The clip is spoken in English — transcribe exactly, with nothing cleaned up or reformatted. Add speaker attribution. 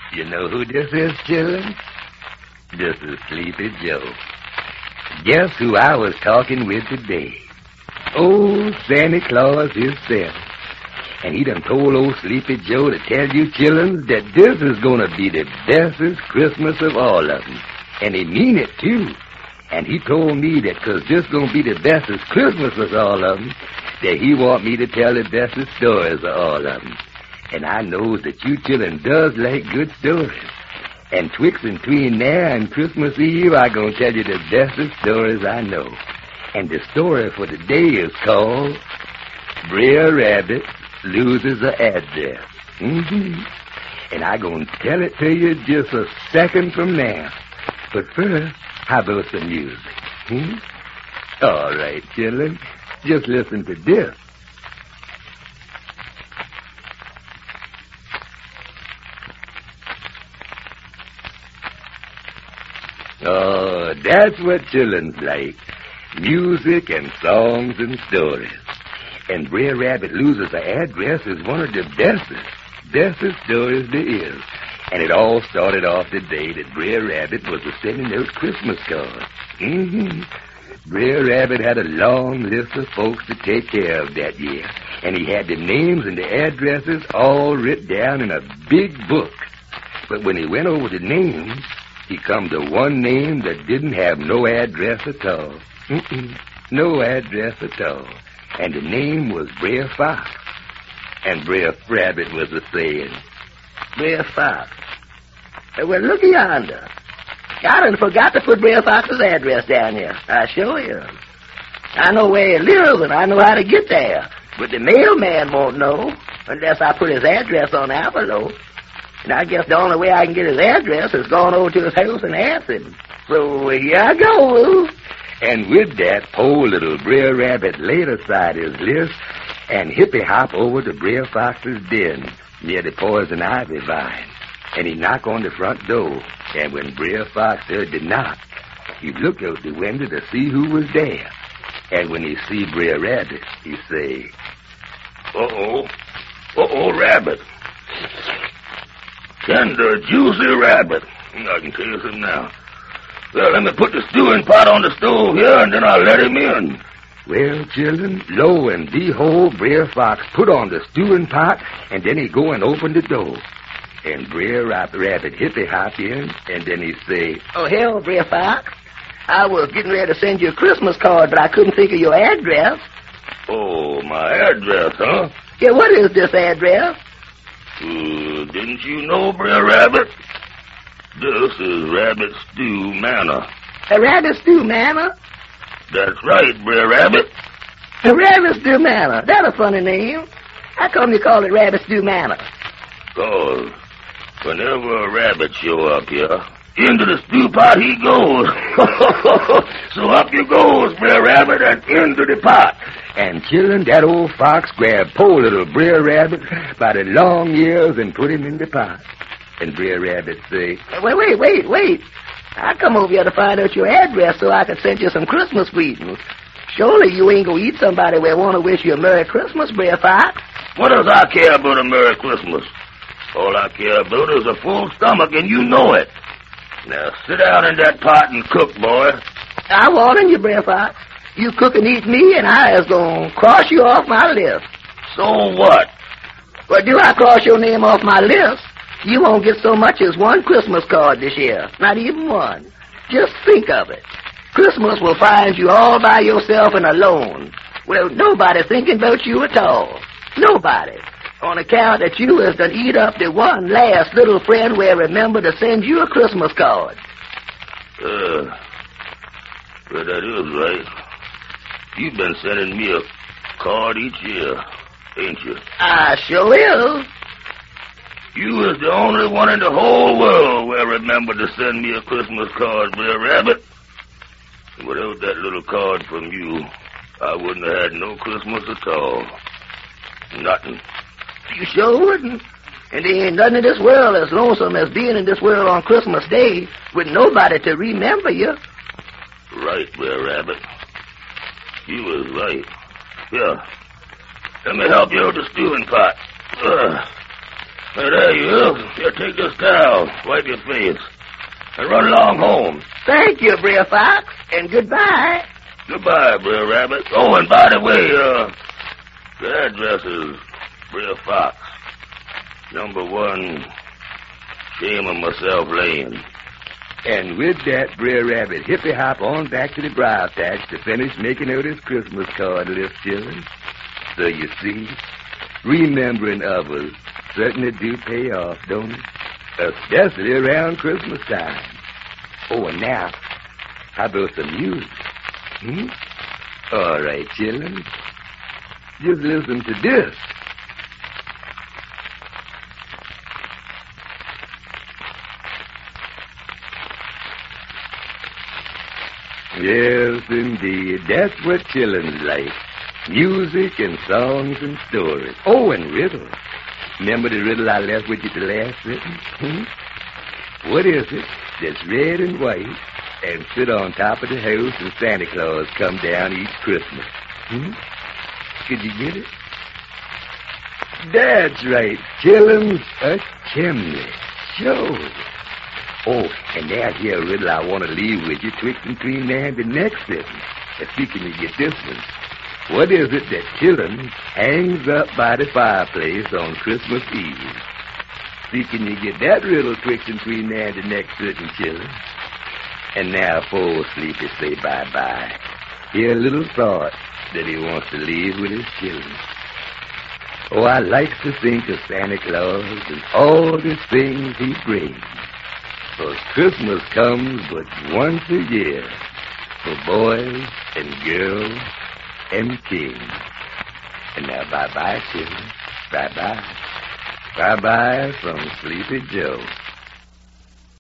Speaker 1: You know who this is, children? This is Sleepy Joe. Guess who I was talking with today? Old Santa Claus himself. And he done told old Sleepy Joe to tell you children that this is going to be the bestest Christmas of all of them. And he mean it, too. And he told me that because this going to be the bestest Christmas of all of them, that he want me to tell the bestest stories of all of them. And I knows that you children does like good stories. And twixt and between there and Christmas Eve, I gonna tell you the bestest stories I know. And the story for today is called Brer Rabbit Loses an Address. Mm-hmm. And I gonna tell it to you just a second from now. But first, how about some music? Hmm? All right, children, just listen to this. Oh, that's what children's like. Music and songs and stories. And Brer Rabbit Loses an Address is one of the bestest, bestest stories there is. And it all started off the day that Brer Rabbit was sending out Christmas cards. Mm-hmm. Brer Rabbit had a long list of folks to take care of that year. And he had the names and the addresses all written down in a big book. But when he went over the names, he come to one name that didn't have no address at all. Mm-mm, no address at all. And the name was Brer Fox. And Brer Rabbit was a saying, Brer Fox. Well, look yonder. I done forgot to put Brer Fox's address down here. I show you. I know where he lives and I know how to get there. But the mailman won't know unless I put his address on the envelope. And I guess the only way I can get his address is going over to his house and ask him. So here I go. And with that, poor little Brer Rabbit laid aside his list and hippy-hop over to Brer Fox's den near the poison ivy vine. And he knocked on the front door. And when Brer Fox heard the knock, he looked out the window to see who was there. And when he see Brer Rabbit, he say, Uh-oh, uh-oh, Rabbit. Tender, juicy rabbit. I can tell you something now. Well, let me put the stewing pot on the stove here, and then I'll let him in. Well, children, lo and behold, Brer Fox put on the stewing pot, and then he go and open the door. And Brer Rabbit hippy-hop in, and then he say, Oh, hell, Brer Fox. I was getting ready to send you a Christmas card, but I couldn't think of your address. Oh, my address, huh? Yeah, what is this address? Uh, didn't you know, Brer Rabbit? This is Rabbit Stew Manor. A Rabbit Stew Manor? That's right, Brer Rabbit. A Rabbit Stew Manor. That's a funny name. How come you call it Rabbit Stew Manor? Because whenever a rabbit show up here, into the stew pot he goes. So up you goes, Brer Rabbit, and into the pot. And children, that old fox grabbed poor little Brer Rabbit by the long ears and put him in the pot. And Brer Rabbit say, Wait, wait, wait, wait. I come over here to find out your address so I can send you some Christmas greetings. Surely you ain't gonna eat somebody that want to wish you a Merry Christmas, Brer Fox. What does I care about a Merry Christmas? All I care about is a full stomach, and you know it. Now sit down in that pot and cook, boy. I warn you, Brer Fox. You cook and eat me, and I is gonna cross you off my list. So what? Well, do I cross your name off my list, you won't get so much as one Christmas card this year. Not even one. Just think of it. Christmas will find you all by yourself and alone, without nobody thinking about you at all. Nobody. On account that you is to eat up the one last little friend where remember to send you a Christmas card. Uh, well, that is right. You've been sending me a card each year, ain't you? I sure is. You is the only one in the whole world where remember to send me a Christmas card, Brer Rabbit. Without that little card from you, I wouldn't have had no Christmas at all. Nothing. You sure wouldn't. And there ain't nothing in this world as lonesome as being in this world on Christmas Day with nobody to remember you. Right, Brer Rabbit. You was right. Here, let me help you with the stewing pot. Uh, Hey, there you is. Here, take this towel. Wipe your face. And run along home.
Speaker 2: Thank you, Brer Fox, and goodbye.
Speaker 1: Goodbye, Brer Rabbit. Oh, and by the way, uh, the address is Brer Fox. Number one, Shame of Myself Lane.
Speaker 3: And with that, Brer Rabbit hippy hop on back to the briar patch to finish making out his Christmas card list, children. So you see, remembering others certainly do pay off, don't it? Especially around Christmas time. Oh, and now, how about some music? Hmm? All right, children. Just listen to this. Yes, indeed. That's what children like. Music and songs and stories. Oh, and riddles. Remember the riddle I left with you the last sentence? Hmm? What is it that's red and white and sit on top of the house and Santa Claus come down each Christmas? Hmm? Could you get it? That's right, chillin', a chimney. Sure. Oh, and that here riddle I want to leave with you twixt between now and the next sentence. Let's see, can you get this one? What is it that chillin' hangs up by the fireplace on Christmas Eve? See, can you get that riddle twixt between now and the next sentence, chillin'? And now, before Sleepy say bye-bye, here a little thought that he wants to leave with his children. Oh, I like to think of Santa Claus and all the things he brings. For Christmas comes but once a year for boys and girls and kings. And now bye-bye, children. Bye-bye. Bye-bye from Sleepy Joe.